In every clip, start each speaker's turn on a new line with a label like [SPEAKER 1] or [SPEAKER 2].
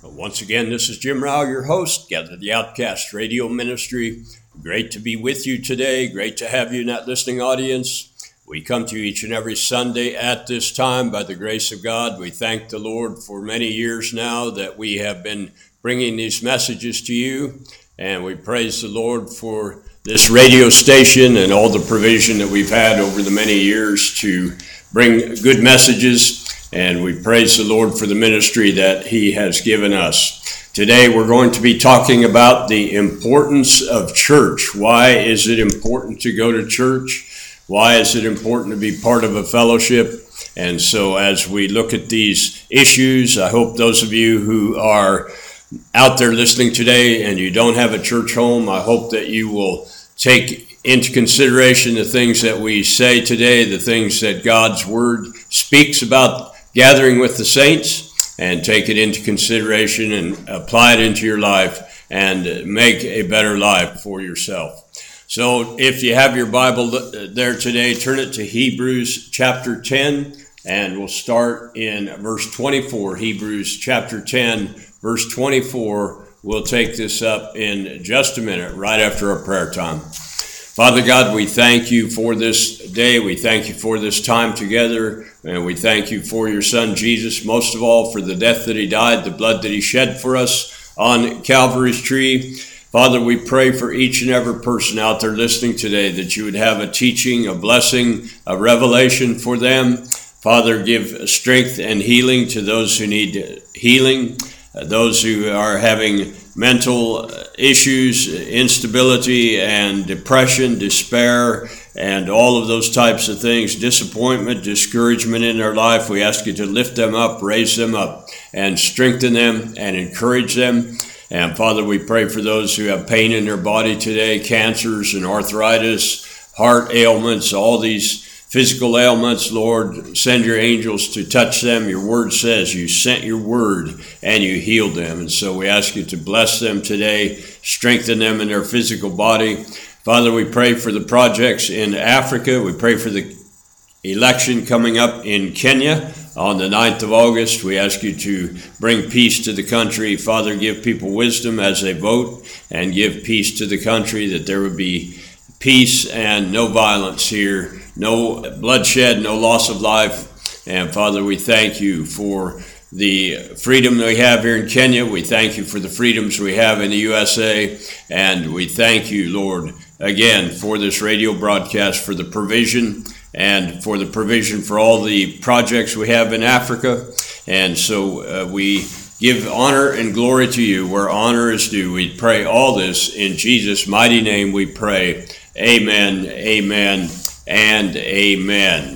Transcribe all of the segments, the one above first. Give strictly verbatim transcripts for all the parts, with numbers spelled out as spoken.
[SPEAKER 1] Once again, this is Jim Rao, your host, Gather the Outcast Radio Ministry. Great to be with you today. Great to have you in that listening audience. We come to you each and every Sunday at this time by the grace of God. We thank the Lord for many years now that we have been bringing these messages to you. And we praise the Lord for this radio station and all the provision that we've had over the many years to bring good messages. And we praise the Lord for the ministry that He has given us. Today we're going to be talking about the importance of church. Why is it important to go to church? Why is it important to be part of a fellowship? And so as we look at these issues, I hope those of you who are out there listening today and you don't have a church home, I hope that you will take into consideration the things that we say today, the things that God's Word speaks about gathering with the saints, and take it into consideration and apply it into your life and make a better life for yourself. So if you have your Bible there today, turn it to Hebrews chapter ten, and we'll start in verse twenty-four. Hebrews chapter ten, verse twenty-four. We'll take this up in just a minute, right after our prayer time. Father God, we thank you for this day. We thank you for this time together. And we thank you for your Son, Jesus, most of all for the death that He died, the blood that He shed for us on Calvary's tree. Father, we pray for each and every person out there listening today that you would have a teaching, a blessing, a revelation for them. Father, give strength and healing to those who need healing, those who are having mental issues, instability and depression, despair, and all of those types of things, disappointment, discouragement in their life. We ask you to lift them up, raise them up, and strengthen them and encourage them. And Father, we pray for those who have pain in their body today, cancers and arthritis, heart ailments, all these physical ailments. Lord, send your angels to touch them. Your word says you sent your word and you healed them. And so we ask you to bless them today, strengthen them in their physical body. Father, we pray for the projects in Africa. We pray for the election coming up in Kenya on the ninth of August. We ask you to bring peace to the country. Father, give people wisdom as they vote and give peace to the country, that there would be peace and no violence here, no bloodshed, no loss of life. And Father, we thank you for the freedom that we have here in Kenya. We thank you for the freedoms we have in the U S A. And we thank you, Lord, again, for this radio broadcast, for the provision and for the provision for all the projects we have in Africa. And so uh, we give honor and glory to you where honor is due. We pray all this in Jesus' mighty name we pray. Amen, amen, and amen.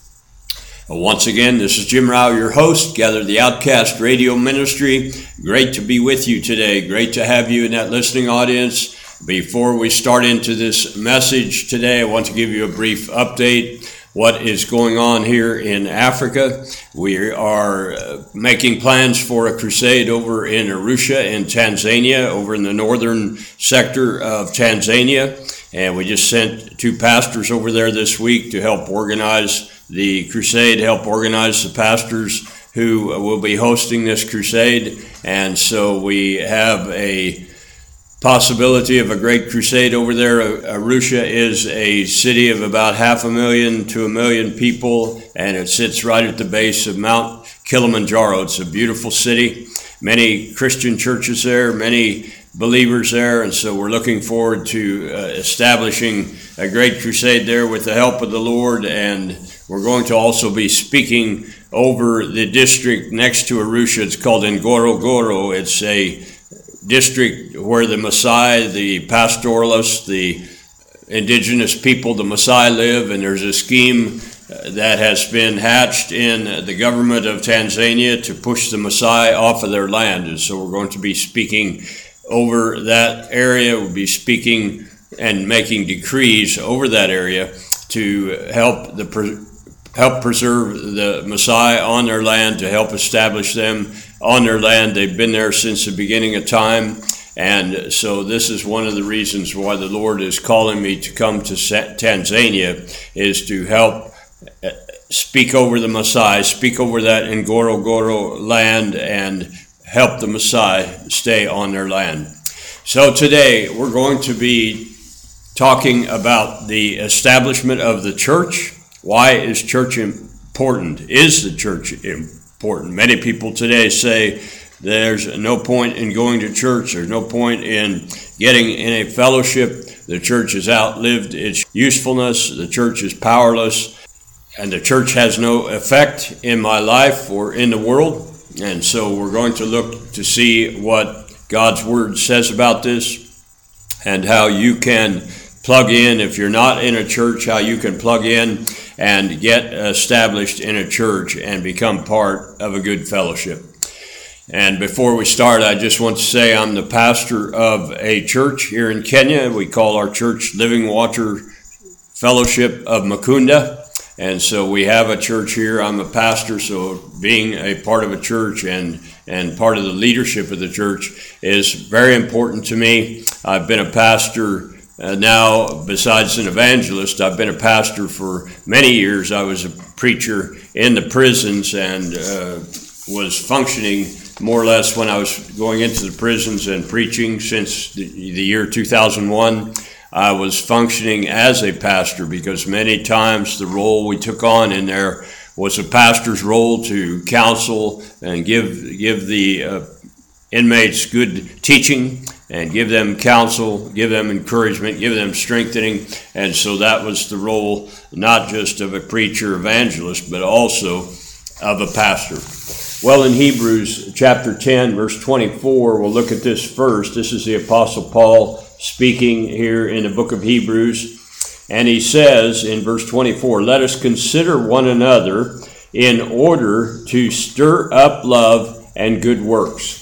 [SPEAKER 1] Once again, this is Jim Rao, your host, Gather the Outcast Radio Ministry. Great to be with you today. Great to have you in that listening audience. Before we start into this message today, I want to give you a brief update. What is going on here in Africa? We are uh, making plans for a crusade over in Arusha in Tanzania, over in the northern sector of Tanzania. And we just sent two pastors over there this week to help organize the crusade, help organize the pastors who will be hosting this crusade. And so we have a possibility of a great crusade over there. Arusha is a city of about half a million to a million people, and it sits right at the base of Mount Kilimanjaro. It's a beautiful city, many Christian churches there, many believers there, and so we're looking forward to uh, establishing a great crusade there with the help of the Lord. And we're going to also be speaking over the district next to Arusha. It's called Ngorongoro. It's a district where the Maasai, the pastoralists, the indigenous people, the Maasai live, and there's a scheme that has been hatched in the government of Tanzania to push the Maasai off of their land. And so we're going to be speaking over that area. We'll be speaking and making decrees over that area to help the help preserve the Maasai on their land, to help establish them on their land. They've been there since the beginning of time. And so this is one of the reasons why the Lord is calling me to come to Tanzania, is to help speak over the Maasai, speak over that Ngorongoro land, and help the Messiah stay on their land. So today we're going to be talking about the establishment of the church. Why is church important? Is the church important? Many people today say there's no point in going to church. There's no point in getting in a fellowship. The church has outlived its usefulness. The church is powerless. And the church has no effect in my life or in the world. And so we're going to look to see what God's Word says about this and how you can plug in, if you're not in a church, how you can plug in and get established in a church and become part of a good fellowship. And before we start, I just want to say I'm the pastor of a church here in Kenya. We call our church Living Water Fellowship of Mukunda. And so we have a church here. I'm a pastor, so being a part of a church and, and part of the leadership of the church is very important to me. I've been a pastor uh, now, besides an evangelist, I've been a pastor for many years. I was a preacher in the prisons and uh, was functioning more or less when I was going into the prisons and preaching since the, the year two thousand one. I was functioning as a pastor because many times the role we took on in there was a pastor's role to counsel and give give the uh, inmates good teaching and give them counsel, give them encouragement, give them strengthening. And so that was the role not just of a preacher evangelist, but also of a pastor. Well, in Hebrews chapter ten, verse twenty-four, we'll look at this first. This is the Apostle Paul speaking here in the book of Hebrews. And he says in verse twenty-four, "Let us consider one another in order to stir up love and good works,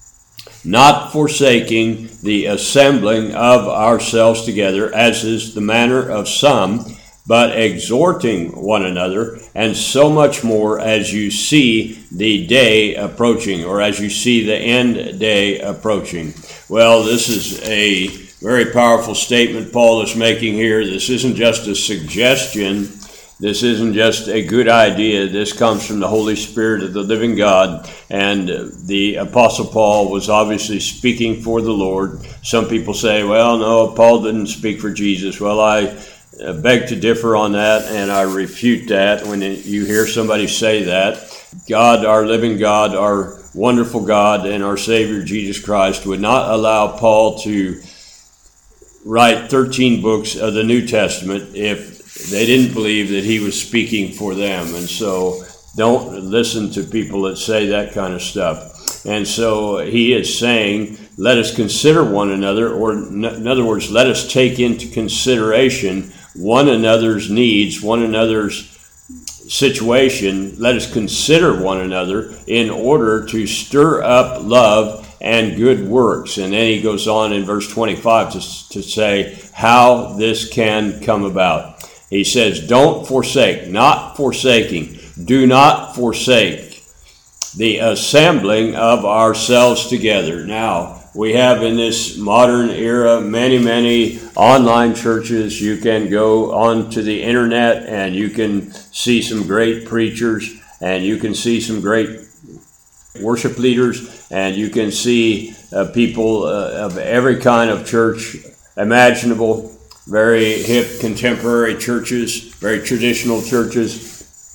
[SPEAKER 1] not forsaking the assembling of ourselves together, as is the manner of some, but exhorting one another, and so much more as you see the day approaching," or as you see the end day approaching. Well, this is a very powerful statement Paul is making here. This isn't just a suggestion. This isn't just a good idea. This comes from the Holy Spirit of the living God. And the Apostle Paul was obviously speaking for the Lord. Some people say, well, no, Paul didn't speak for Jesus. Well, I beg to differ on that, and I refute that when you hear somebody say that. God, our living God, our wonderful God, and our Savior Jesus Christ would not allow Paul to write thirteen books of the New Testament if they didn't believe that he was speaking for them. And so don't listen to people that say that kind of stuff. And so he is saying, let us consider one another, or in other words, let us take into consideration one another's needs, one another's situation. Let us consider one another in order to stir up love and good works. And then he goes on in verse twenty-five to, to say how this can come about. He says, don't forsake, not forsaking, do not forsake the assembling of ourselves together. Now, we have in this modern era many, many online churches. You can go onto the internet and you can see some great preachers, and you can see some great worship leaders, and you can see uh, people uh, of every kind of church imaginable, very hip contemporary churches, very traditional churches.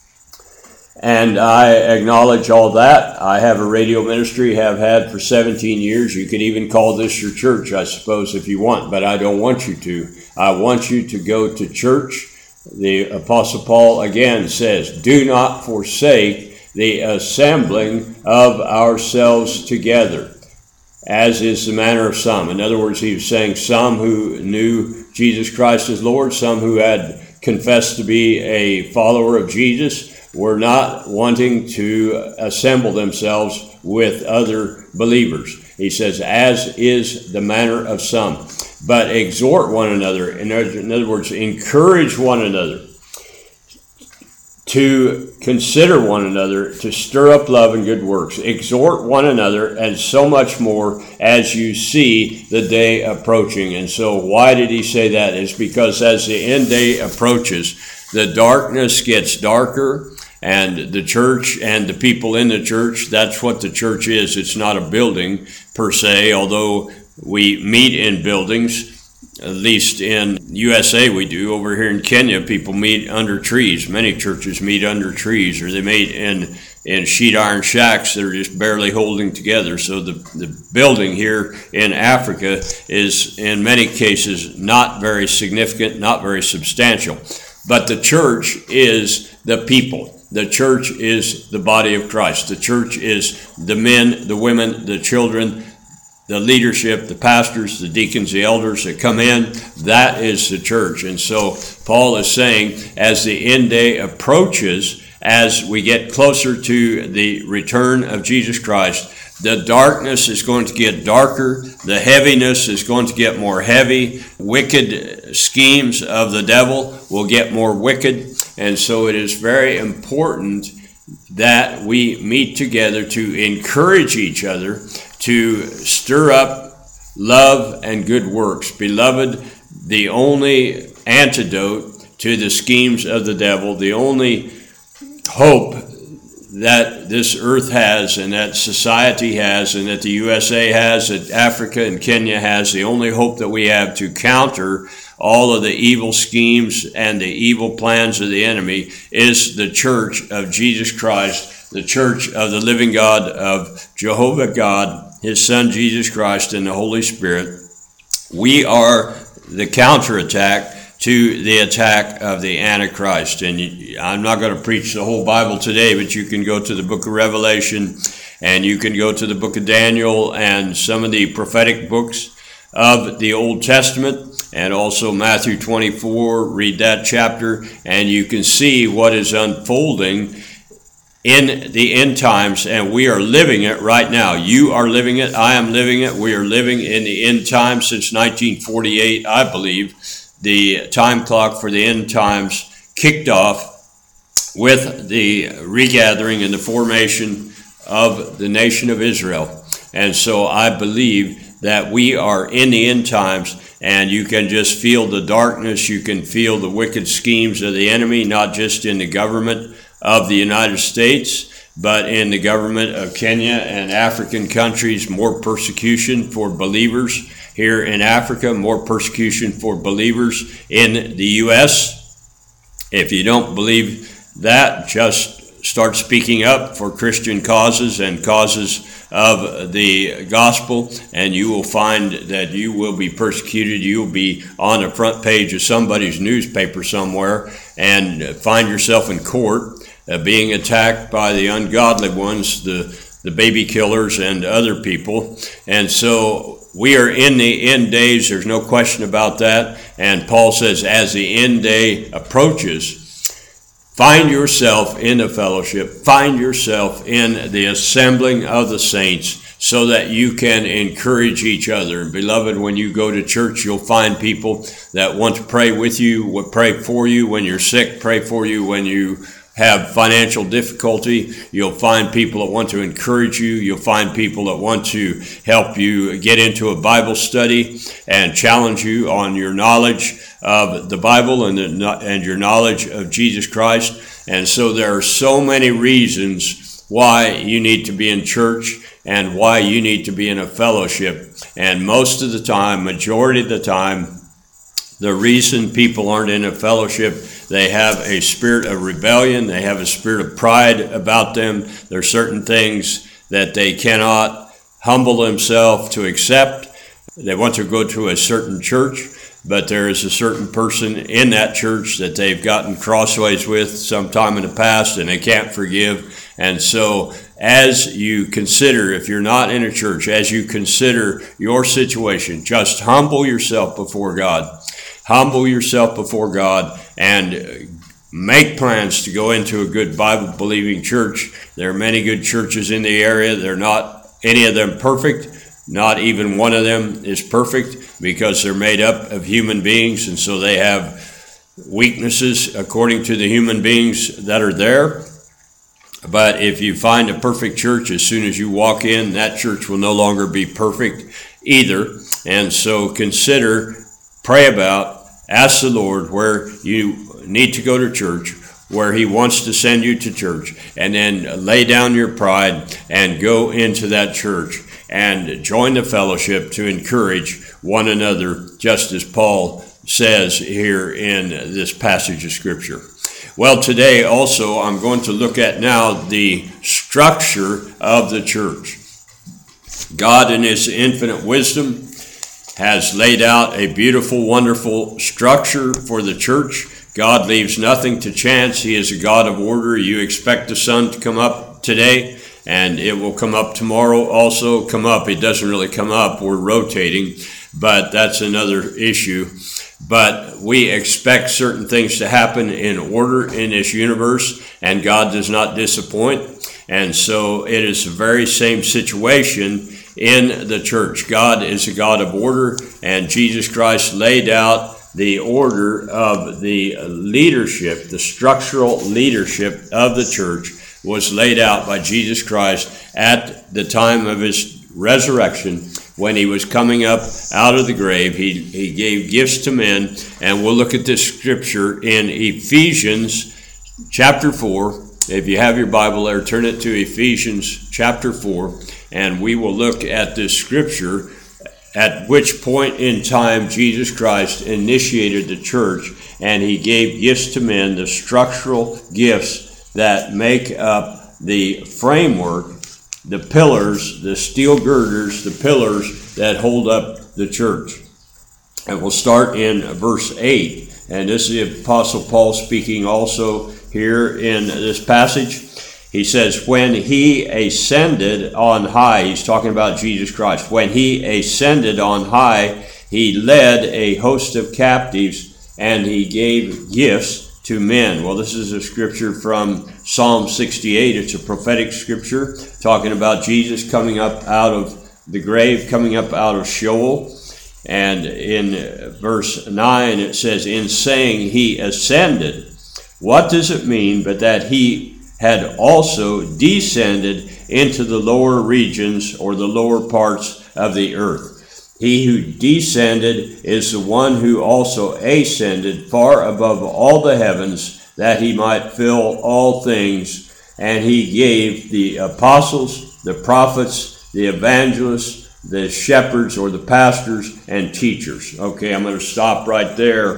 [SPEAKER 1] And I acknowledge all that. I have a radio ministry, have had for seventeen years. You can even call this your church, I suppose, if you want, but I don't want you to. I want you to go to church. The Apostle Paul again says, do not forsake the assembling of ourselves together, as is the manner of some. In other words, he was saying some who knew Jesus Christ as Lord, some who had confessed to be a follower of Jesus, were not wanting to assemble themselves with other believers. He says, as is the manner of some, but exhort one another. In other, in other words, encourage one another to consider one another, to stir up love and good works. Exhort one another, and so much more as you see the day approaching. And so why did he say that? Is because as the end day approaches, the darkness gets darker, And the church and the people in the church, that's what the church is. It's not a building per se, although we meet in buildings. At least in U S A we do. Over here in Kenya, people meet under trees. Many churches meet under trees, or they meet in, in sheet iron shacks that are just barely holding together. So the, the building here in Africa is in many cases not very significant, not very substantial. But the church is the people. The church is the body of Christ. The church is the men, the women, the children, the leadership, the pastors, the deacons, the elders that come in. That is the church. And so Paul is saying, as the end day approaches, as we get closer to the return of Jesus Christ, the darkness is going to get darker. The heaviness is going to get more heavy. Wicked schemes of the devil will get more wicked. And so it is very important that we meet together to encourage each other, to stir up love and good works. Beloved, the only antidote to the schemes of the devil, the only hope that this earth has and that society has and that the U S A has, that Africa and Kenya has, the only hope that we have to counter all of the evil schemes and the evil plans of the enemy is the church of Jesus Christ, the church of the living God, of Jehovah God, His Son Jesus Christ, and the Holy Spirit. We are the counterattack to the attack of the Antichrist. And I'm not going to preach the whole Bible today, but you can go to the book of Revelation, and you can go to the book of Daniel and some of the prophetic books of the Old Testament, and also Matthew twenty-four, read that chapter, and you can see what is unfolding in the end times, and we are living it right now. You are living it, I am living it, we are living in the end times since nineteen forty-eight, I believe. The time clock for the end times kicked off with the regathering and the formation of the nation of Israel. And so I believe that we are in the end times, and you can just feel the darkness, you can feel the wicked schemes of the enemy, not just in the government of the United States, but in the government of Kenya and African countries, more persecution for believers here in Africa, more persecution for believers in the U S. If you don't believe that, just start speaking up for Christian causes and causes of the gospel, and you will find that you will be persecuted. You will be on the front page of somebody's newspaper somewhere and find yourself in court uh, being attacked by the ungodly ones, the, the baby killers and other people. And so we are in the end days. There's no question about that. And Paul says, as the end day approaches, find yourself in the fellowship, find yourself in the assembling of the saints, so that you can encourage each other. And beloved, when you go to church, you'll find people that want to pray with you, will pray for you when you're sick, pray for you when you have financial difficulty. You'll find people that want to encourage you. You'll find people that want to help you get into a Bible study and challenge you on your knowledge of the Bible and, the, and your knowledge of Jesus Christ. And so there are so many reasons why you need to be in church and why you need to be in a fellowship. And most of the time, majority of the time, the reason people aren't in a fellowship, they have a spirit of rebellion, they have a spirit of pride about them. There are certain things that they cannot humble themselves to accept. They want to go to a certain church, but there is a certain person in that church that they've gotten crossways with sometime in the past, and they can't forgive. And so as you consider, if you're not in a church, as you consider your situation, just humble yourself before God. Humble yourself before God and make plans to go into a good Bible-believing church. There are many good churches in the area. They're not any of them perfect. Not even one of them is perfect, because they're made up of human beings, and so they have weaknesses according to the human beings that are there. But if you find a perfect church, as soon as you walk in, that church will no longer be perfect either. And so consider, pray about, ask the Lord where you need to go to church, where he wants to send you to church, and then lay down your pride and go into that church and join the fellowship to encourage one another, just as Paul says here in this passage of Scripture. Well, today also I'm going to look at now the structure of the church. God in his infinite wisdom has laid out a beautiful, wonderful structure for the church. God leaves nothing to chance. He is a God of order. You expect the sun to come up today, and it will come up tomorrow also. Come up, it doesn't really come up. We're rotating, but that's another issue. But we expect certain things to happen in order in this universe, and God does not disappoint. And so it is the very same situation in the church. God is a God of order, and Jesus Christ laid out the order of the leadership, the structural leadership of the church was laid out by Jesus Christ at the time of his resurrection. When he was coming up out of the grave, he, he gave gifts to men, and we'll look at this scripture in Ephesians chapter four. If you have your Bible there, turn it to Ephesians chapter four, and we will look at this scripture, at which point in time Jesus Christ initiated the church, and he gave gifts to men, the structural gifts that make up the framework, the pillars, the steel girders, the pillars that hold up the church. And we'll start in verse eight. And this is the Apostle Paul speaking also here in this passage. He says, when he ascended on high, he's talking about Jesus Christ. When he ascended on high, he led a host of captives, and he gave gifts to men. Well, this is a scripture from Psalm sixty-eight. It's a prophetic scripture talking about Jesus coming up out of the grave, coming up out of Sheol. And in verse nine, it says, in saying he ascended, what does it mean but that he had also descended into the lower regions, or the lower parts of the earth? He who descended is the one who also ascended far above all the heavens, that he might fill all things. And he gave the apostles, the prophets, the evangelists, the shepherds or the pastors, and teachers. Okay, I'm going to stop right there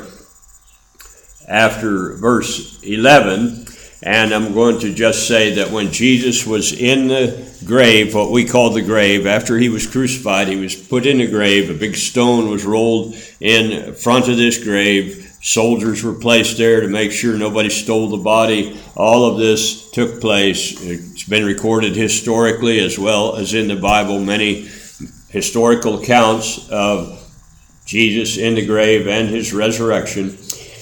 [SPEAKER 1] after verse eleven. And I'm going to just say that when Jesus was in the grave, what we call the grave, after he was crucified, he was put in the grave. A big stone was rolled in front of this grave. Soldiers were placed there to make sure nobody stole the body. All of this took place. It's been recorded historically as well as in the Bible. Many historical accounts of Jesus in the grave and his resurrection.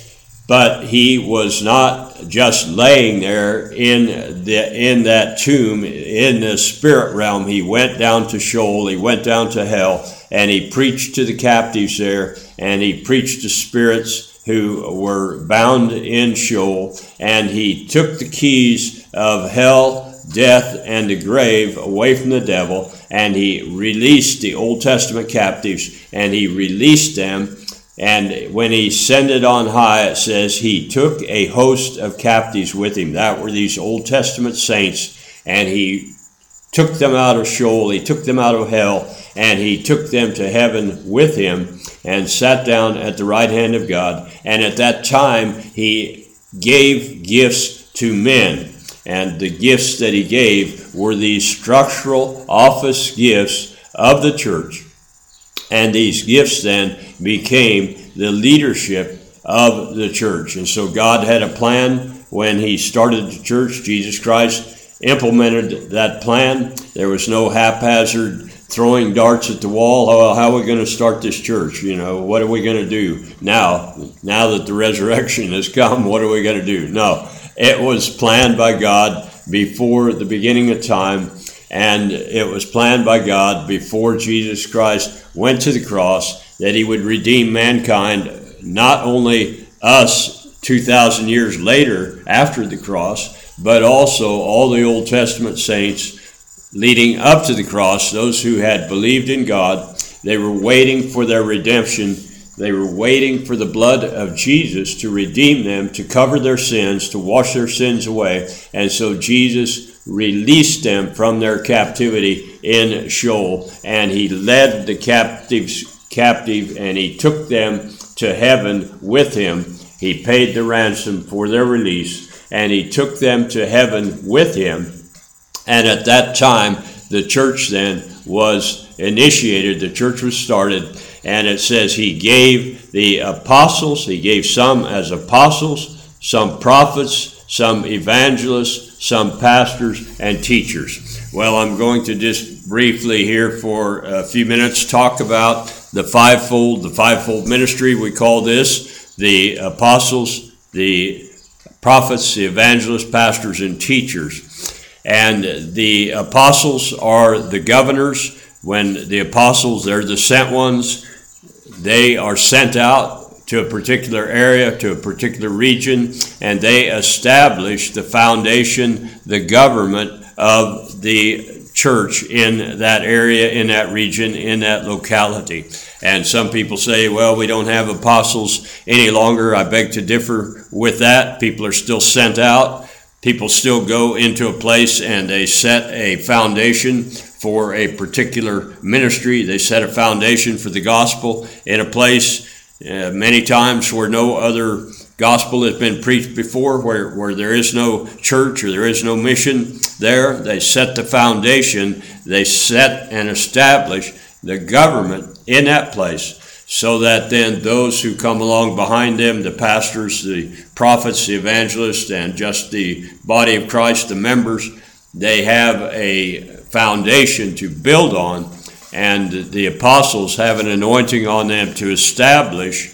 [SPEAKER 1] But he was not just laying there in the in that tomb in the spirit realm. He went down to Sheol, he went down to hell, and he preached to the captives there, and he preached to spirits who were bound in Sheol, and he took the keys of hell, death, and the grave away from the devil, and he released the Old Testament captives, and he released them. And when he ascended on high, it says he took a host of captives with him. That were these Old Testament saints. And he took them out of Sheol, he took them out of hell, and he took them to heaven with him and sat down at the right hand of God. And at that time, he gave gifts to men. And the gifts that he gave were these structural office gifts of the church. And these gifts then became the leadership of the church. And so God had a plan when he started the church. Jesus Christ implemented that plan. There was no haphazard throwing darts at the wall. Oh, how are we going to start this church? You know, what are we going to do now? Now that the resurrection has come, what are we going to do? No, it was planned by God before the beginning of time. And it was planned by God before Jesus Christ went to the cross that he would redeem mankind, not only us two thousand years later after the cross, but also all the Old Testament saints leading up to the cross, those who had believed in God. They were waiting for their redemption. They were waiting for the blood of Jesus to redeem them, to cover their sins, to wash their sins away. And so Jesus released them from their captivity in Sheol, and he led the captives captive, and he took them to heaven with him. He paid the ransom for their release, and he took them to heaven with him. And at that time, the church then was initiated. The church was started, and it says he gave the apostles, he gave some as apostles, some prophets, some evangelists, some pastors, and teachers. Well, I'm going to just briefly here for a few minutes talk about the fivefold, the fivefold ministry. We call this the apostles, the prophets, the evangelists, pastors, and teachers. And the apostles are the governors. When the apostles, they're the sent ones. They are sent out to a particular area, to a particular region, and they establish the foundation, the government of the church in that area, in that region, in that locality. And some people say, well, we don't have apostles any longer. I beg to differ with that. People are still sent out. People still go into a place and they set a foundation for a particular ministry. They set a foundation for the gospel in a place uh, many times where no other gospel has been preached before, where, where there is no church or there is no mission there. They set the foundation. They set and establish the government in that place, so that then those who come along behind them, the pastors, the prophets, the evangelists, and just the body of Christ, the members, they have a foundation to build on, and the apostles have an anointing on them to establish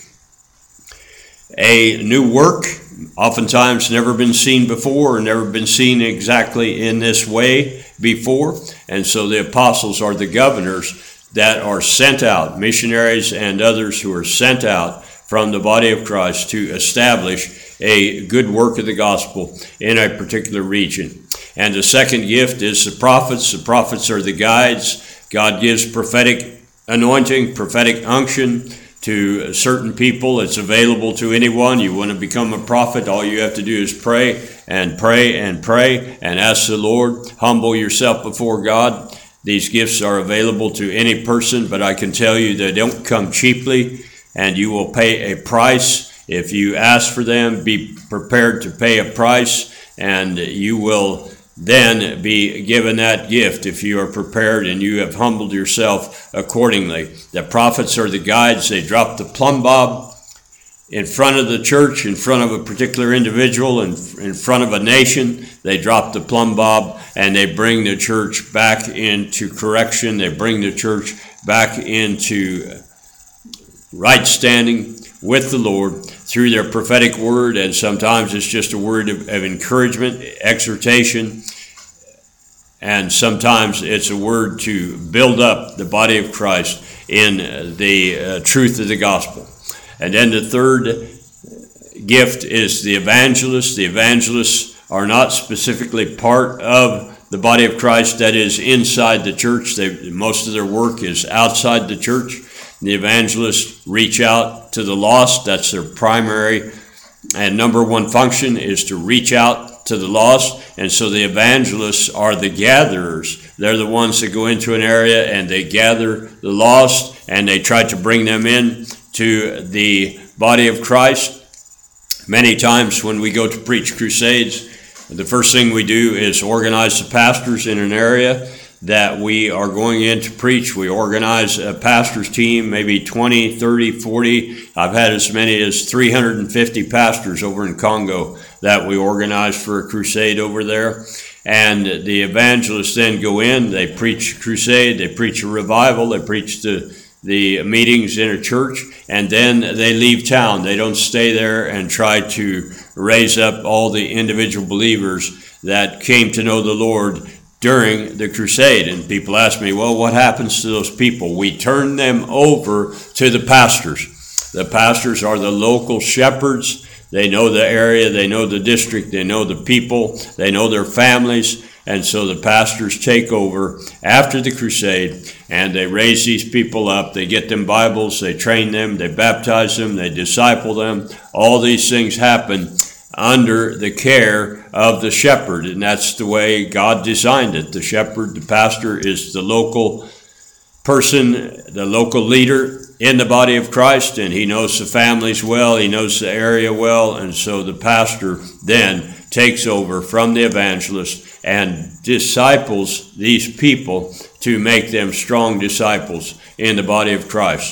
[SPEAKER 1] a new work, oftentimes never been seen before, or never been seen exactly in this way before. And so the apostles are the governors that are sent out, missionaries and others who are sent out from the body of Christ to establish a good work of the gospel in a particular region. And the second gift is the prophets. The prophets are the guides. God gives prophetic anointing, prophetic unction to certain people. It's available to anyone. You want to become a prophet, all you have to do is pray and pray and pray and ask the Lord. Humble yourself before God. These gifts are available to any person, but I can tell you they don't come cheaply, and you will pay a price. If you ask for them, be prepared to pay a price, and you will then be given that gift if you are prepared and you have humbled yourself accordingly. The prophets are the guides. They drop the plumb bob in front of the church, in front of a particular individual, and in front of a nation. They drop the plumb bob, and they bring the church back into correction. They bring the church back into right standing with the Lord through their prophetic word, and sometimes it's just a word of, of encouragement, exhortation, and sometimes it's a word to build up the body of Christ in the uh, truth of the gospel. And then the third gift is the evangelists. The evangelists are not specifically part of the body of Christ that is inside the church. They, most of their work is outside the church. The evangelists reach out to the lost. That's their primary and number one function, is to reach out to the lost. And so the evangelists are the gatherers. They're the ones that go into an area and they gather the lost and they try to bring them in to the body of Christ. Many times when we go to preach crusades, the first thing we do is organize the pastors in an area that we are going in to preach. We organize a pastor's team, maybe twenty, thirty, forty. I've had as many as three hundred fifty pastors over in Congo that we organized for a crusade over there. And the evangelists then go in, they preach a crusade, they preach a revival, they preach the, the meetings in a church, and then they leave town. They don't stay there and try to raise up all the individual believers that came to know the Lord during the crusade. And people ask me, well, what happens to those people? We turn them over to the pastors. The pastors are the local shepherds. They know the area, they know the district, they know the people, they know their families, And so the pastors take over after the crusade, and they raise these people up. They get them Bibles, they train them, they baptize them, they disciple them. All these things happen under the care of the shepherd, and that's the way God designed it. The shepherd, the pastor, is the local person, the local leader in the body of Christ, and he knows the families well, he knows the area well, and so the pastor then takes over from the evangelist and disciples these people to make them strong disciples in the body of Christ.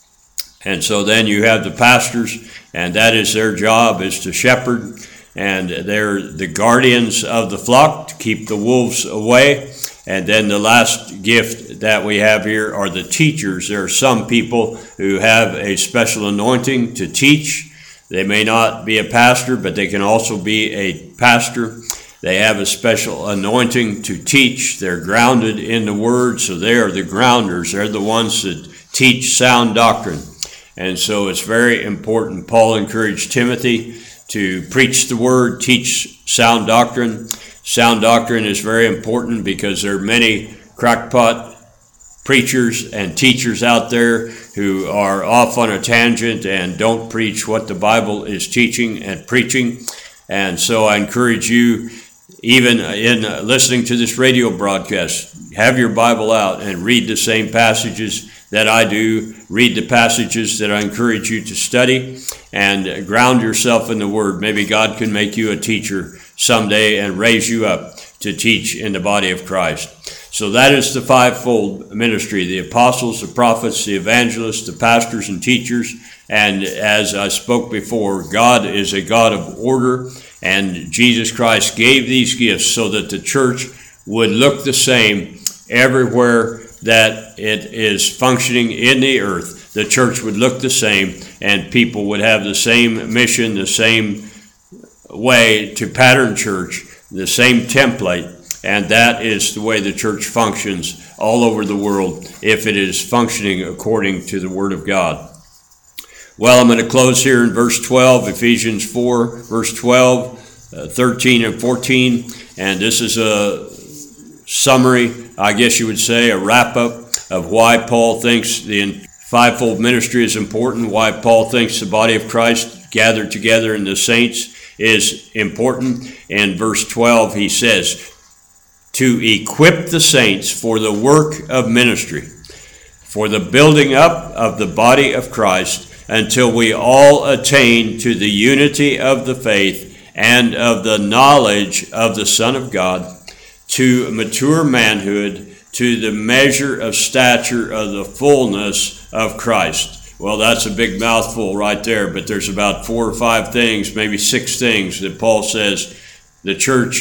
[SPEAKER 1] And so then you have the pastors, and that is their job, is to shepherd, and they're the guardians of the flock, to keep the wolves away. And then the last gift that we have here are the teachers. There are some people who have a special anointing to teach. They may not be a pastor, but they can also be a pastor. They have a special anointing to teach. They're grounded in the Word, so they are the grounders. They're the ones that teach sound doctrine. And so it's very important. Paul encouraged Timothy to preach the Word, teach sound doctrine. Sound doctrine is very important because there are many crackpot preachers and teachers out there who are off on a tangent and don't preach what the Bible is teaching and preaching. And so I encourage you, even in listening to this radio broadcast, have your Bible out and read the same passages that I do. Read the passages that I encourage you to study and ground yourself in the Word. Maybe God can make you a teacher someday and raise you up to teach in the body of Christ. So that is the fivefold ministry: the apostles, the prophets, the evangelists, the pastors and teachers. And as I spoke before, God is a God of order, and Jesus Christ gave these gifts so that the church would look the same everywhere that it is functioning in the earth. The church would look the same, and people would have the same mission, the same way to pattern church, the same template. And that is the way the church functions all over the world, if it is functioning according to the Word of God. Well, I'm going to close here in verse twelve, Ephesians four, verse twelve, uh, thirteen, and fourteen. And this is a summary, I guess you would say, a wrap-up of why Paul thinks the fivefold ministry is important, why Paul thinks the body of Christ gathered together in the saints is important. In verse twelve, he says, to equip the saints for the work of ministry, for the building up of the body of Christ, until we all attain to the unity of the faith and of the knowledge of the Son of God, to mature manhood, to the measure of stature of the fullness of Christ. Well, that's a big mouthful right there, but there's about four or five things, maybe six things that Paul says the church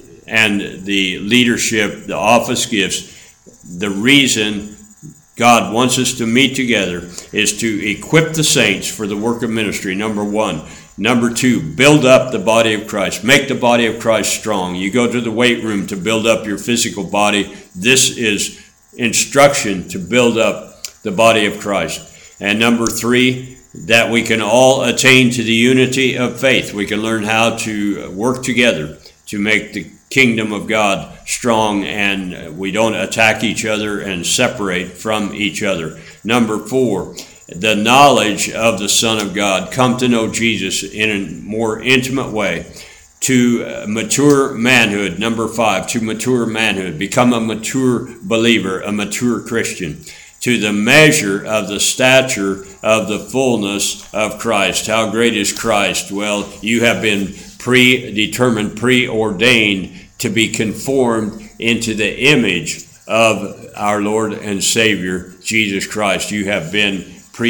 [SPEAKER 1] and the leadership, the office gifts, the reason God wants us to meet together is to equip the saints for the work of ministry, number one. Number two, build up the body of Christ. Make the body of Christ strong. You go to the weight room to build up your physical body. This is instruction to build up the body of Christ. And number three, that we can all attain to the unity of faith. We can learn how to work together to make the kingdom of God strong, and we don't attack each other and separate from each other. Number four, the knowledge of the Son of God. Come to know Jesus in a more intimate way. To mature manhood. Number five, to mature manhood. Become a mature believer, a mature Christian. To the measure of the stature of the fullness of Christ. How great is Christ? Well, you have been predetermined, preordained to be conformed into the image of our Lord and Savior, Jesus Christ. You have been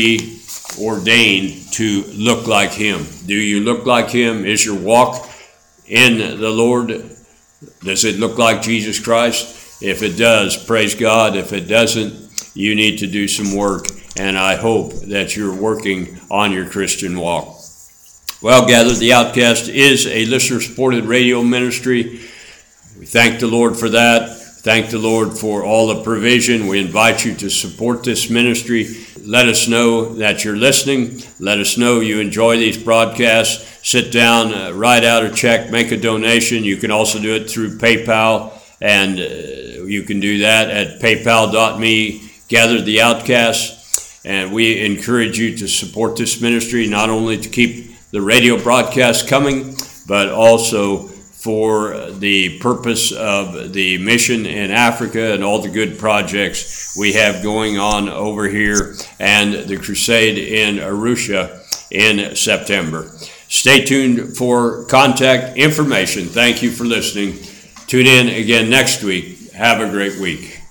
[SPEAKER 1] preordained to look like Him. Do you look like Him? Is your walk in the Lord, does it look like Jesus Christ? If it does, praise God. If it doesn't, you need to do some work, and I hope that you're working on your Christian walk. Well, Gather the Outcast is a listener-supported radio ministry. We thank the Lord for that. Thank the Lord for all the provision. We invite you to support this ministry. Let us know that you're listening. Let us know you enjoy these broadcasts. Sit down, uh, write out a check, make a donation. You can also do it through PayPal. And uh, you can do that at paypal dot me, Gather the Outcast. And we encourage you to support this ministry, not only to keep the radio broadcast coming, but also for the purpose of the mission in Africa and all the good projects we have going on over here, and the crusade in Arusha in September. Stay tuned for contact information. Thank you for listening. Tune in again next week. Have a great week.